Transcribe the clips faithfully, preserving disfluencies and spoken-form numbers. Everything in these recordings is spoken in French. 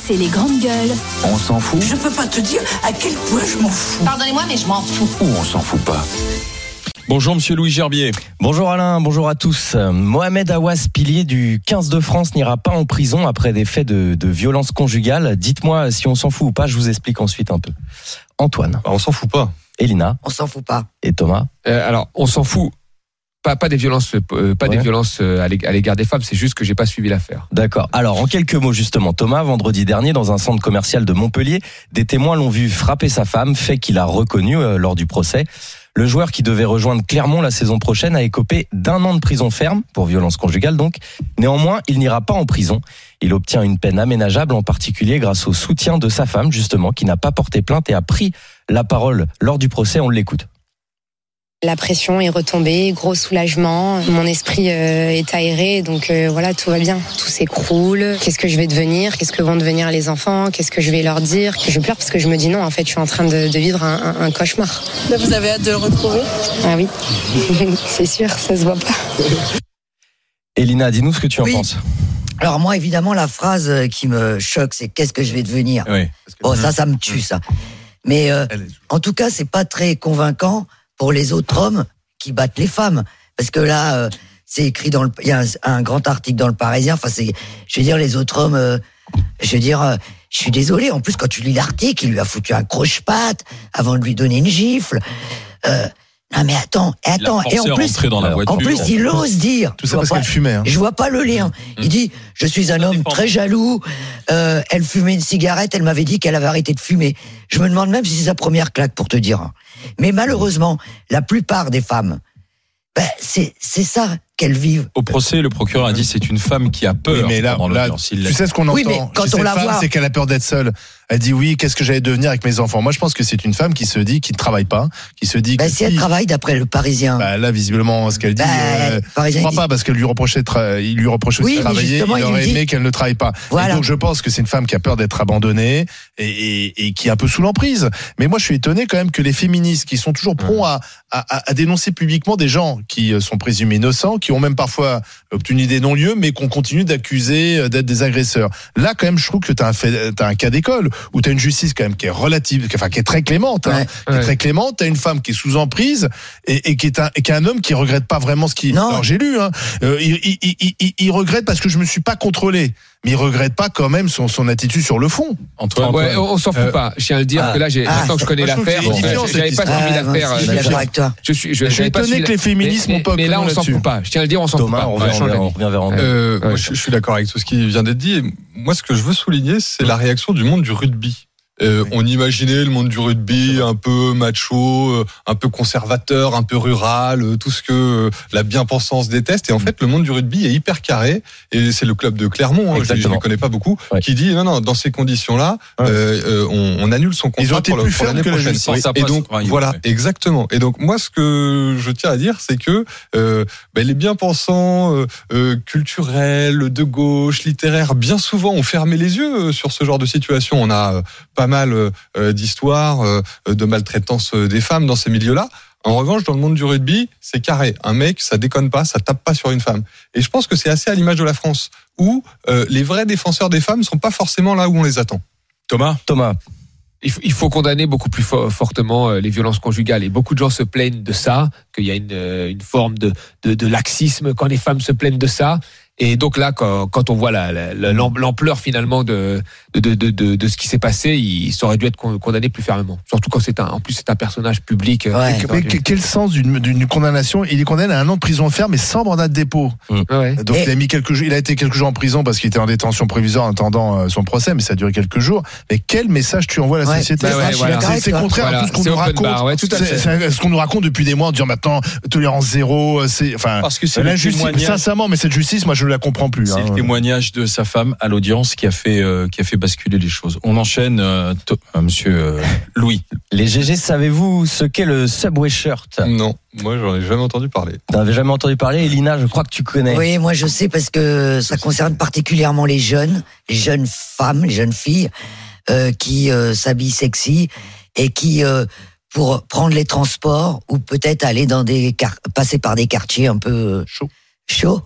C'est les grandes gueules. On s'en fout. Je peux pas te dire à quel point je m'en fous. Pardonnez-moi, mais je m'en fous. Ou on s'en fout pas. Bonjour Monsieur Louis Gerbier. Bonjour Alain, bonjour à tous. Mohamed Aouas, pilier du quinze de France, n'ira pas en prison après des faits de, de violence conjugale. Dites-moi si on s'en fout ou pas, je vous explique ensuite un peu. Antoine. On s'en fout pas. Elina. On s'en fout pas. Et Thomas. Euh, alors, on s'en fout. Pas, pas des violences, euh, pas ouais. des violences à l'égard des femmes. C'est juste que j'ai pas suivi l'affaire. D'accord. Alors, en quelques mots justement, Thomas, vendredi dernier, dans un centre commercial de Montpellier, des témoins l'ont vu frapper sa femme, fait qu'il a reconnu euh, lors du procès. Le joueur qui devait rejoindre Clermont la saison prochaine a écopé d'un an de prison ferme pour violence conjugale donc. Néanmoins, il n'ira pas en prison. Il obtient une peine aménageable, en particulier grâce au soutien de sa femme justement, qui n'a pas porté plainte et a pris la parole lors du procès. On l'écoute. La pression est retombée, gros soulagement, mon esprit euh, est aéré, donc euh, voilà, tout va bien, tout s'écroule. Qu'est-ce que je vais devenir ? Qu'est-ce que vont devenir les enfants ? Qu'est-ce que je vais leur dire ? Je pleure parce que je me dis non, en fait, je suis en train de, de vivre un, un, un cauchemar. Là, vous avez hâte de le retrouver ? Ah oui, c'est sûr, ça se voit pas. Elina, dis-nous ce que tu en oui. penses. Alors moi, évidemment, la phrase qui me choque, c'est « qu'est-ce que je vais devenir ?» Oui. Bon, ça, ça me tue, ça. Mais euh, en tout cas, c'est pas très convaincant pour les autres hommes qui battent les femmes. Parce que là, euh, c'est écrit dans le... Il y a un, un grand article dans le Parisien. Enfin, c'est... Je veux dire, les autres hommes... Euh, je veux dire... Euh, je suis désolé. En plus, quand tu lis l'article, il lui a foutu un croche-patte avant de lui donner une gifle. Euh, non, mais attends, attends. Et en plus, dans la voiture, en plus, il ose dire... Tout ça parce pas, qu'elle fumait. Hein. Je vois pas le lien. Il dit, je suis un homme très jaloux. Euh, elle fumait une cigarette. Elle m'avait dit qu'elle avait arrêté de fumer. Je me demande même si c'est sa première claque, pour te dire. Mais malheureusement, la plupart des femmes, ben, c'est, c'est ça qu'elles vivent. Au procès, le procureur a dit c'est une femme qui a peur. Oui, mais là, là tu sais ce qu'on entend oui, mais quand on la femme, voit... c'est qu'elle a peur d'être seule. Elle dit oui, qu'est-ce que j'allais devenir avec mes enfants ? Moi, je pense que c'est une femme qui se dit, qui ne travaille pas, qui se dit. Bah, que si elle travaille, d'après le Parisien. Bah, là, visiblement, ce qu'elle dit, bah, euh, je ne crois pas parce qu'elle lui reprochait, tra... il lui reprochait oui, de travailler. Il aurait il aimé dit... qu'elle ne travaille pas. Voilà. Et donc, je pense que c'est une femme qui a peur d'être abandonnée et, et, et qui est un peu sous l'emprise. Mais moi, je suis étonné quand même que les féministes, qui sont toujours prompts à, à, à dénoncer publiquement des gens qui sont présumés innocents, qui ont même parfois obtenu des non-lieux, mais qu'on continue d'accuser d'être des agresseurs. Là, quand même, je trouve que t'as un fait, t'as un cas d'école où t'as une justice quand même qui est relative, enfin qui est très clémente, hein, ouais, qui ouais. est très clémente. T'as une femme qui est sous emprise et, et qui est un, et qui est un homme qui regrette pas vraiment ce qu'il. Alors j'ai lu, hein, euh, il, il, il, il, il regrette parce que je me suis pas contrôlé. Mais il regrette pas quand même son, son attitude sur le fond. Antoine, ouais, on s'en fout euh, pas. Je tiens à le dire ah, que là, j'ai, ah, maintenant que je connais l'affaire, bon, j'avais pas suivi ah, l'affaire. Je suis d'accord avec toi. Je suis, je, je suis étonné que les féministes n'ont pas. Mais là, on s'en fout pas. Je tiens à le dire, on s'en fout pas. On revient vers André. Euh, moi, je, je suis d'accord avec tout ce qui vient d'être dit. Moi, ce que je veux souligner, c'est la réaction du monde du rugby. Euh, oui. On imaginait le monde du rugby un peu macho, un peu conservateur, un peu rural, tout ce que la bien-pensance déteste. Et en fait, le monde du rugby est hyper carré. Et c'est le club de Clermont, hein, je ne le connais pas beaucoup, ouais. qui dit non, non, dans ces conditions-là, ouais. euh, on, on annule son contrat. Ils ont été pour, plus pour l'année que prochaine. La et donc ouais, voilà, ouais. exactement. Et donc moi, ce que je tiens à dire, c'est que euh, ben, les bien-pensants euh, euh, culturels, de gauche, littéraires, bien souvent ont fermé les yeux sur ce genre de situation. On a euh, pas mal euh, d'histoires euh, de maltraitance des femmes dans ces milieux-là. En revanche, dans le monde du rugby, c'est carré. Un mec, ça déconne pas, ça tape pas sur une femme. Et je pense que c'est assez à l'image de la France, où euh, les vrais défenseurs des femmes sont pas forcément là où on les attend. Thomas, Thomas. Il faut, il faut condamner beaucoup plus fo- fortement les violences conjugales. Et beaucoup de gens se plaignent de ça, qu'il y a une, une forme de, de, de laxisme quand les femmes se plaignent de ça. Et donc là, quand, quand on voit la, la, la, l'ampleur finalement de, de, de, de, de ce qui s'est passé, il ça aurait dû être condamné plus fermement. Surtout quand c'est un, en plus c'est un personnage public. Ouais. Mais quel, quel sens d'une, d'une condamnation ? Il est condamné à un an de prison ferme, mais sans mandat de dépôt. Mmh. Ouais. Donc et il a mis quelques jours, il a été quelques jours en prison parce qu'il était en détention provisoire en attendant son procès, mais ça a duré quelques jours. Mais quel message tu envoies à la ouais. société ? Bah ouais, voilà. C'est, c'est contraire voilà. à tout ce qu'on c'est nous raconte. Bar, ouais, tout à fait. C'est, c'est ce qu'on nous raconte depuis des mois en disant maintenant tolérance zéro. C'est enfin parce que c'est la justice. Sincèrement, mais cette justice, moi je ne la comprends plus. C'est hein. le témoignage de sa femme à l'audience qui a fait euh, qui a fait basculer les choses. On enchaîne, euh, to- euh, Monsieur euh, Louis. Les G G, savez-vous ce qu'est le Subway Shirt ? Non, moi j'en ai jamais entendu parler. T'en avais jamais entendu parler, Elina ? Je crois que tu connais. Oui, moi je sais parce que ça concerne particulièrement les jeunes, les jeunes femmes, les jeunes filles euh, qui euh, s'habillent sexy et qui euh, pour prendre les transports ou peut-être aller dans des car- passer par des quartiers un peu chauds. chaud,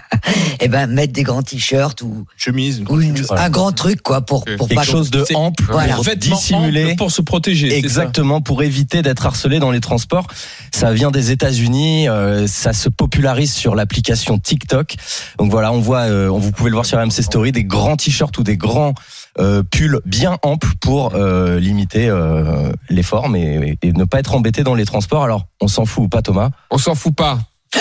et ben mettre des grands t-shirts ou chemise, ou une, un grand truc quoi pour pour quelque pas chose de ample, voilà. pour dissimuler, pour se protéger. Exactement, pour éviter d'être harcelé dans les transports. Ça vient des États-Unis, euh, ça se popularise sur l'application TikTok. Donc voilà, on voit, euh, vous pouvez le voir sur R M C Story, des grands t-shirts ou des grands euh, pulls bien amples pour euh, limiter euh, les formes et, et ne pas être embêté dans les transports. Alors, on s'en fout ou pas, Thomas ? On s'en fout pas.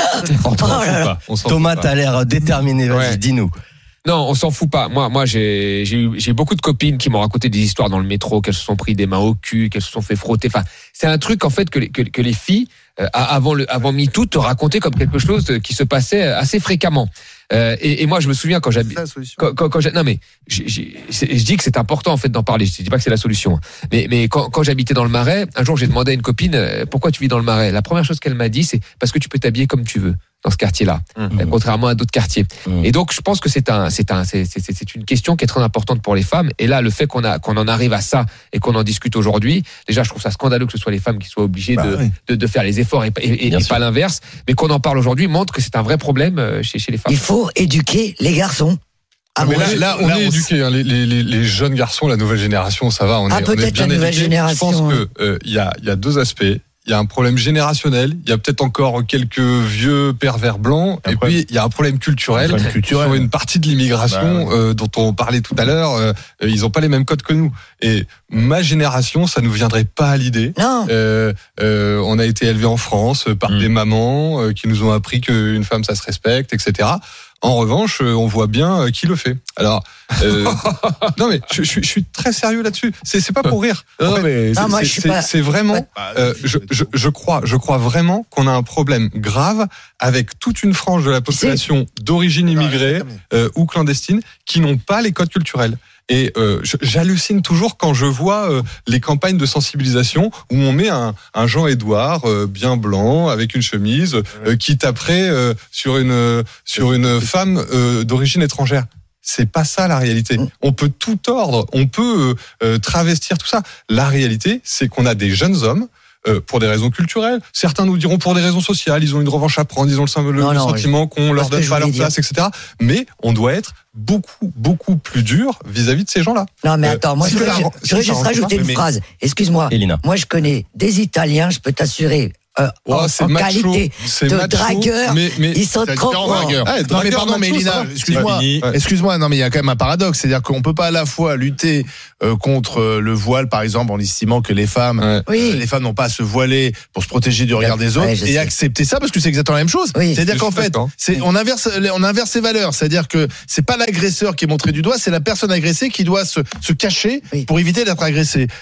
On s'en fout pas. On s'en Thomas, fout pas. T'as l'air déterminé. Vas-y, ouais. Dis-nous. Non, on s'en fout pas. Moi, moi, j'ai, j'ai eu, j'ai beaucoup de copines qui m'ont raconté des histoires dans le métro, qu'elles se sont pris des mains au cul, qu'elles se sont fait frotter. Enfin, c'est un truc en fait que les, que, que les filles, euh, avant le, avant MeToo, te racontaient comme quelque chose qui se passait assez fréquemment. Euh, et, et moi, je me souviens quand j'habite, quand, quand, quand j'ai, non mais, j'ai, j'ai, je dis que c'est important en fait d'en parler. Je dis pas que c'est la solution. Mais, mais quand, quand j'habitais dans le Marais, un jour, j'ai demandé à une copine euh, pourquoi tu vis dans le Marais. La première chose qu'elle m'a dit, c'est parce que tu peux t'habiller comme tu veux dans ce quartier-là, mmh. contrairement à d'autres quartiers. Mmh. Et donc, je pense que c'est un, c'est un, c'est, c'est, c'est une question qui est très importante pour les femmes. Et là, le fait qu'on a, qu'on en arrive à ça et qu'on en discute aujourd'hui, déjà, je trouve ça scandaleux que ce soit les femmes qui soient obligées bah, de, oui. de, de faire les efforts et, et, et pas l'inverse. Mais qu'on en parle aujourd'hui montre que c'est un vrai problème chez, chez les femmes. Il faut éduquer les garçons. Ah mais là, là, on là, est éduqués. Hein, les, les, les jeunes garçons, la nouvelle génération, ça va. On ah, est, peut-être on est bien la nouvelle éduqués. génération. Je pense que il euh, y a, il y a deux aspects. Il y a un problème générationnel, il y a peut-être encore quelques vieux pervers blancs, et, et puis il y a un problème culturel, un problème culturel. Sur une partie de l'immigration bah, ouais. euh, dont on parlait tout à l'heure. Euh, ils n'ont pas les mêmes codes que nous. Et ma génération, ça nous viendrait pas à l'idée. Non. Euh, euh, on a été élevés en France par mmh. des mamans euh, qui nous ont appris qu'une femme ça se respecte, et cetera. En revanche, on voit bien qui le fait. Alors, euh, non mais je, je, je suis très sérieux là-dessus. C'est, c'est pas pour rire. Non, en fait, mais c'est, non, moi, c'est, pas... c'est vraiment. Ouais. Euh, je, je, je crois, je crois vraiment qu'on a un problème grave avec toute une frange de la population d'origine immigrée euh, ou clandestine qui n'ont pas les codes culturels. Et euh, j'hallucine toujours quand je vois euh, les campagnes de sensibilisation où on met un, un Jean-Édouard euh, bien blanc avec une chemise euh, qui taperait euh, sur une sur une femme euh, d'origine étrangère. C'est pas ça la réalité. On peut tout tordre, on peut euh, travestir tout ça. La réalité, c'est qu'on a des jeunes hommes. Euh, pour des raisons culturelles, certains nous diront pour des raisons sociales, ils ont une revanche à prendre, ils ont le, le, non, le non, sentiment je... qu'on leur donne pas leur place, et cetera. Mais on doit être beaucoup, beaucoup plus dur vis-à-vis de ces gens-là. Non, mais attends, euh, moi, je voudrais juste, juste rajouter une mais... phrase. Excuse-moi. Elina. Moi, je connais des Italiens, je peux t'assurer. Euh, oh, en, c'est en macho, qualité c'est de macho, dragueur, mais, mais ils sont trop forts. Ah, non mais pardon, mais Elina, excuse-moi, ouais. excuse-moi, non mais il y a quand même un paradoxe, c'est-à-dire qu'on peut pas à la fois lutter euh, contre le voile, par exemple, en estimant que les femmes, ouais. oui. euh, les femmes n'ont pas à se voiler pour se protéger du regard ouais, des autres, ouais, et sais. accepter ça parce que c'est exactement la même chose. Oui. C'est-à-dire qu'en fait, c'est, on inverse, on inverse les valeurs, c'est-à-dire que c'est pas l'agresseur qui est montré du doigt, c'est la personne agressée qui doit se, se cacher oui. pour éviter d'être agressée.